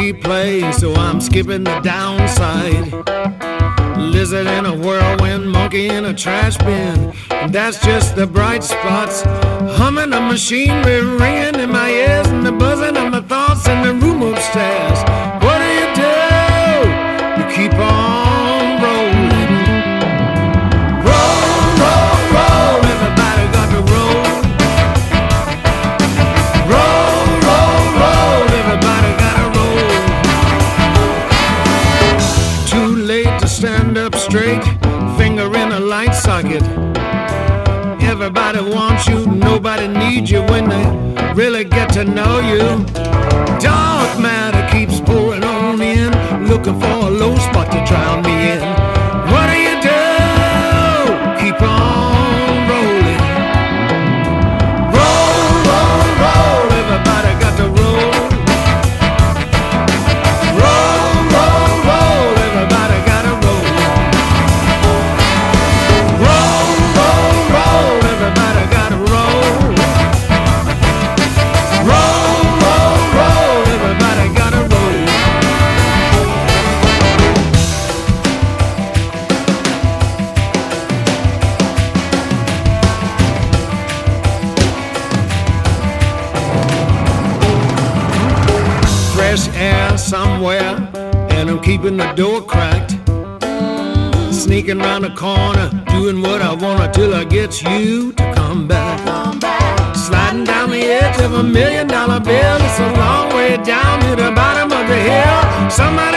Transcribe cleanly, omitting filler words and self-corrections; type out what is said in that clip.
replay, so I'm skipping the downside. Lizard in a whirlwind, monkey in a trash bin, and that's just the bright spots. Humming the machinery, ringing in my ears, and the buzzing of my thoughts in the room upstairs. What do? You keep on rolling. Roll, roll, roll, everybody got to roll. Roll, roll, roll, everybody got to roll. Too late to stand up straight, finger in a light socket. Everybody wants you, nobody needs you when they really get to know you. Dark matter keeps pouring on in, looking for a low spot to drown me in. What do you do? Keep on rolling. Roll, roll, roll, everybody got to roll. Roll, roll, roll, everybody got to roll. Roll, roll, roll, everybody got to roll. Roll, roll, roll, everybody got to roll. Fresh air somewhere, and I'm keeping the door cracked. Sneaking round the corner, doing what I wanna till I get you to come back. Sliding down the edge of $1 million bill, it's a long way down to the bottom of the hill. Somebody